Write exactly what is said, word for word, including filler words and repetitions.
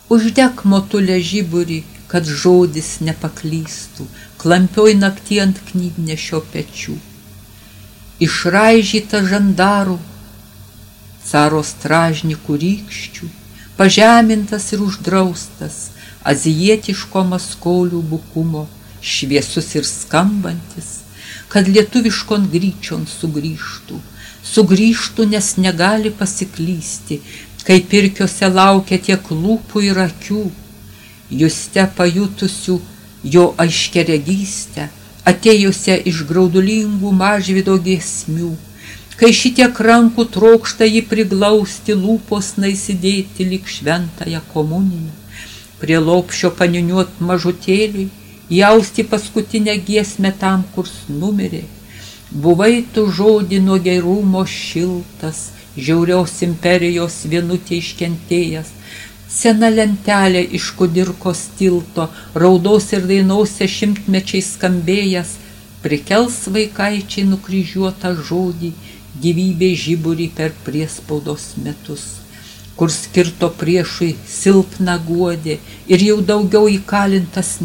Uždek motulę žiburį, kad žodis nepaklystų, klampioj naktį ant knygnešio pečių. Išraižyta žandarų, caro stražnikų rykščių, pažemintas ir uždraustas, azijietiško maskolių bukumo, šviesus ir skambantis, kad lietuviškon gryčion sugrįžtų, sugrįžtų, nes negali pasiklysti, kai pirkiuose laukia tiek lūpų ir akių, juste pajutusių jo aiškiaregystę, atėjusią iš graudulingų Mažvydo giesmių, kai šitiek rankų trokšta jį priglausti, lūpos naisidėti lyg šventąją komuniją, prie lopšio paniuniuot mažutėliui, jausti paskutinę giesmę tam, kurs numirė. Buvai tu žodį nuo gerumo šiltas, žiauriaus imperijos vienutė iškentėjęs, sena lentelė iš kudirkos tilto, raudos ir dainose šimtmečiai skambėjęs, prikels vaikaičiai nukryžiuotą žodį, gyvybė žiburį per priespaudos metus, kur skirto priešui silpna guodė ir jau daugiau įkalintas